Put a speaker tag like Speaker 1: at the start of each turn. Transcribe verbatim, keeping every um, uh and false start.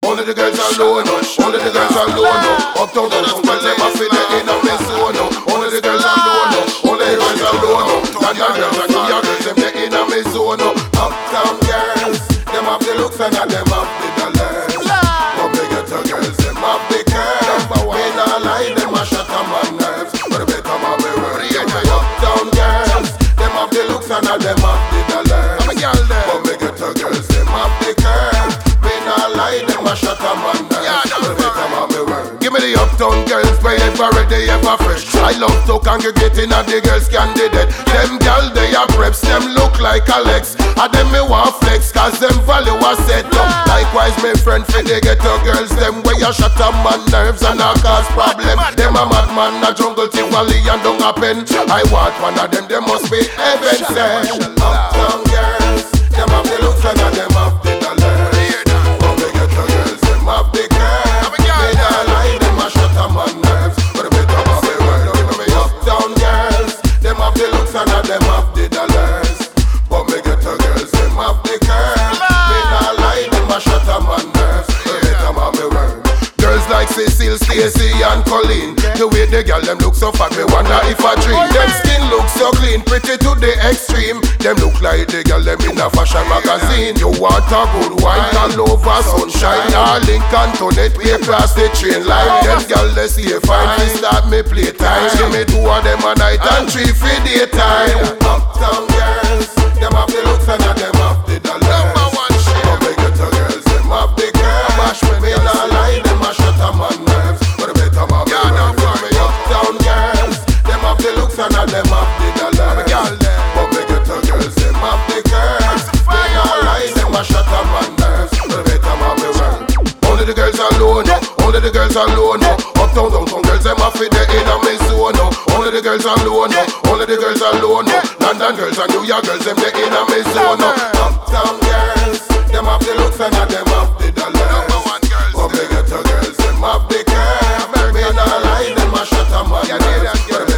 Speaker 1: Only the girls alone, only the girls alone. Uptown, downtown, girls them a feel it in a me zone. Only the girls alone, only the girls alone. London girls and New York girls them they in a me zone. Uptown girls, them have the looks and them have the dollars. But me ghetto girls, them have the curves. Me nah lie, them a shut on my nerves. But better man me worry. Uptown girls, them have the looks and them have the dollars. But me ghetto girls, them have the curves. Lie, them a shut a man down. Yeah, give me the uptown girls, where ever ready, ever fresh. I love to congregate in a the girls candidate. Them girls, they are preps, them look like Alex. And them me want flex, cause them value a set up. Likewise, my friend, for the ghetto girls, them where you shut a man nerves and a cause problem. Them a madman, a jungle, Tivoli and don't happen. I want one of them, they must be heaven sent. Uptown girls, them have the looks and them have the dollars. Have the curve, me nah lie, them a shut a man nerves. But better have the word, give me uptown girls. Them have the looks and them have the dollars. But me ghetto girls, them have the curve. Me nah lie, them a shut a man nerves. But better have the word. Girls like Cecile, Stacy and Colleen, the way the girl them look so fat, me wonder if I dream. Them skin look so clean, pretty to the extreme. Them look like the girl them in a fashion magazine. You want a good wine all over sunshine. Darling Antoinette, pay across the train line. Them girl they see a fine, they start me playtime. Give me two of them a night and three for daytime. Uptown girls, them have the looks and them have the dollars. But me ghetto girls, them have the curves. Me nah lie, them a shut a man nerves. But better have the word. Me uptown girls, them have the looks and them have the dollars. But me ghetto girls, them have the curves. Me nah lie, them a shut a man nerves. But better have the word. Only the girls alone, only the girls alone. Uptown, downtown girls, them a fit the in a me zone. Only the girls alone, only the girls alone. London girls and New York girls, them the in a me zone. Uptown girls, them have the looks and them have the dollars. But me ghetto girls, them have the curve. Me nah lie, them a shut a man nerves.